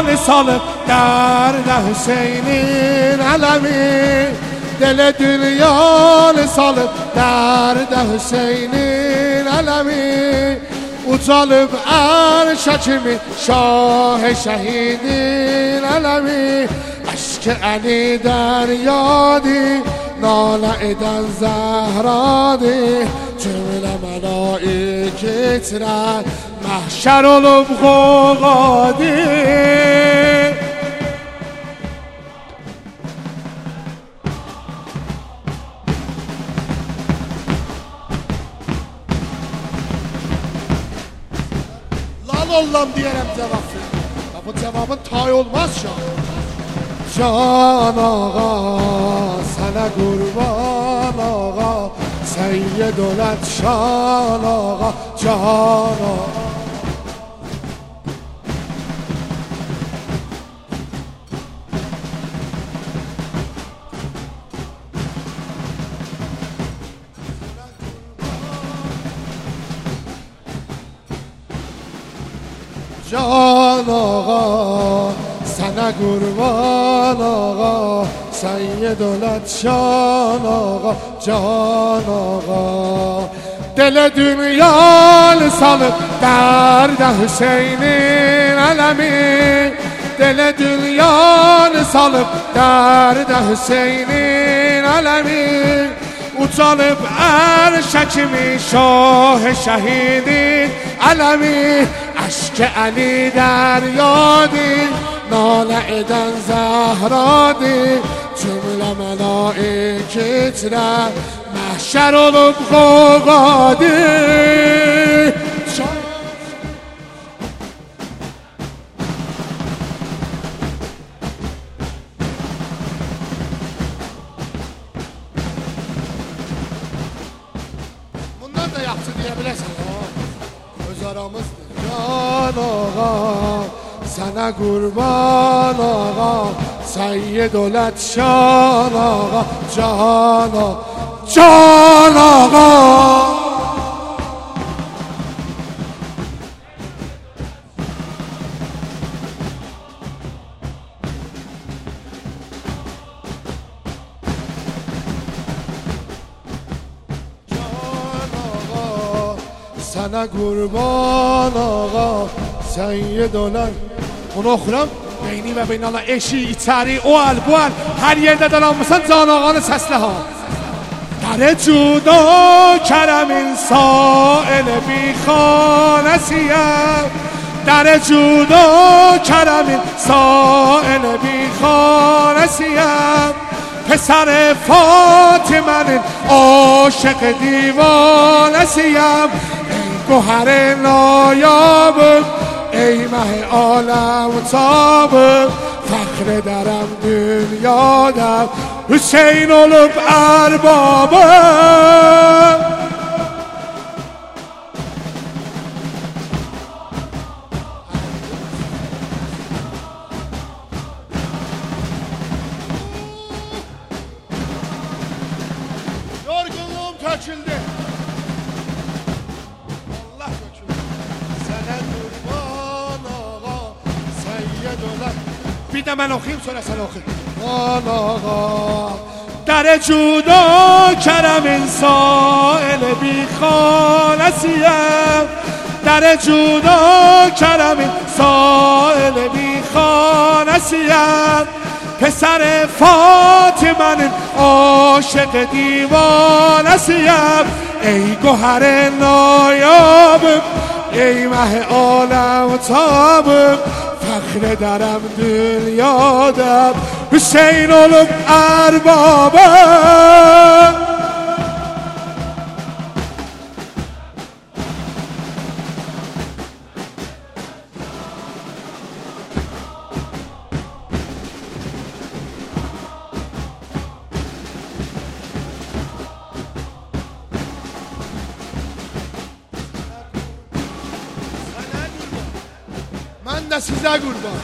سالم درد حسین علمی دل دنیا سالم درد حسین علمی او طالب ارشکمی شاه شهیدین علمی عشق علی در یادی نالعدن زهرادی جمله ملائکت را محشر و لبغوغادی Allah'ım diyerek cevap ver. Bu cevabın tay olmaz şu an. Can ağa, sana kurban ağa, Seyyid olet şan ağa, can ağa. Can ağa, sana kurban ağa, Seyyid olet şan ağa, can ağa. Dele dünyanı salıp derde Hüseyin'in alemi, Dele dünyanı salıp derde Hüseyin'in alemi, uçalıp erşekimi şah şehidin alemi. عشق علی در یادی ناله ادن زهرادی جمله ملائکت را محشر و لبغوغادی bundan da yaptı diyebilirsin öz aramızdır. Can ağa, sana kurban ağa, Seyyid olet şan ağa, can ağa, can ağa. Sana kurban ağa, Seyyid olet. Onu oxuram. Beyni və beynala eşi, içəri, o əl, bu əl, hər yerdə dalanmışsan Can ağanı səslə ha. Dərə cuda kərəmin sail bixanəsiyəm, Dərə cuda kərəmin sail bixanəsiyəm, پسر فاطمه عاشق دیوانه‌سیم ای گوهر نایاب ای مه عالم تاب فخر درم dünyada Hüseyin olup erbabım Töküldü. Allah töküldü. Sana kurban ağa, Seyyid olet. Bir de ben okuyayım sonra sen oku. Ağa, در جودا کرم سائل بی خانسیم در جودا کرم سائل بی خانسیم پسر فاطمه عاشق دیوانه‌سیم ای گوهر نایابم ای مه عالم تابم فخر درم dünyada Hüseyin olup erbabım من de size kurban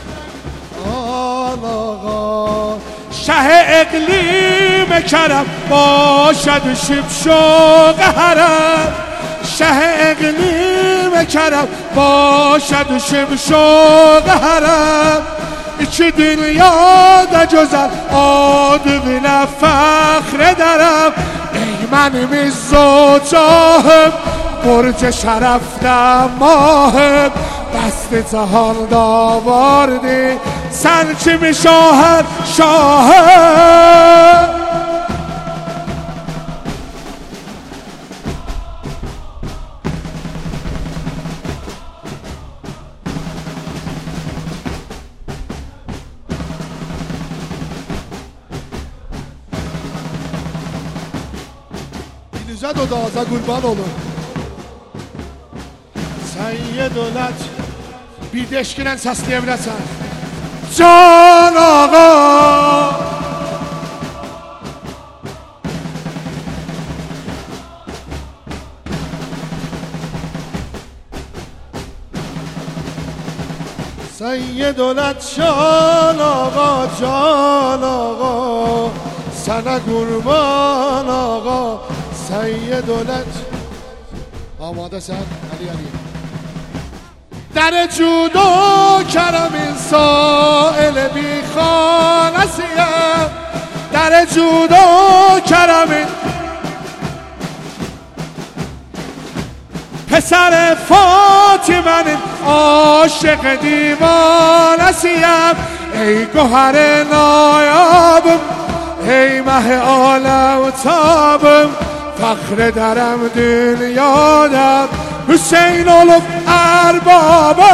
آقا شه اقلیم کرم باشد شبشوق حرم شه اقلیم کرم باشد شبشوق حرم iki dünyada güzel adına fəxr edərəm. Ey mənim izzocahım, burcu şərəfdə mahım, dəsti cahanda vardı, sən kimi şahər şahım. Dilizə dodağıza qurban olun. Səyyə dövlət bir deşkilən səsləyə biləsən. Can ağa Səyyə dövlət can ağa sənə qurban ağa. Səyyə dövlət Amadəsən Ali Ali. در جود و کرم این سائل بی خانسیم، در جود و کرم این پسر فاطمه عاشق دیوانسیم. ای گوهر نایابم، ای مه عالم تابم، فخر درم dünyada Hüseyin olup erbabı.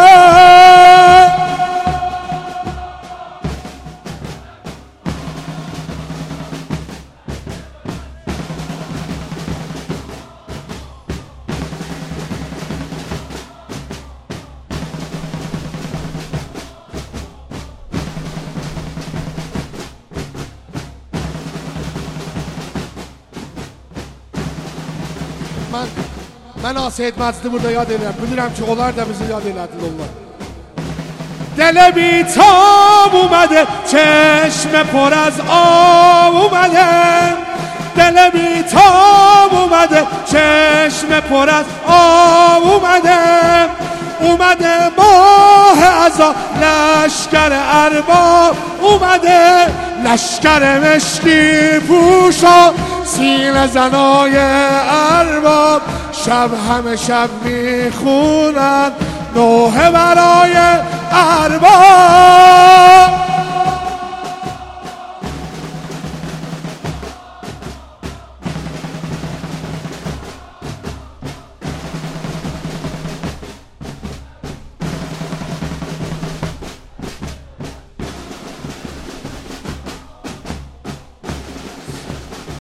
من Asiyet Məcidi burada yad edirəm. Bilirəm ki, onlar da bizi yad elədilər onlar. دل بیتاب اومده، چشم پر از آب اومده. دل بیتاب اومده، چشم پر از آب اومده. اومده ماه عزا، لشکر ارباب اومده. لشکر مشکی پوشا، سینه زنای ارباب. شب همه شب میخونن نوحه برای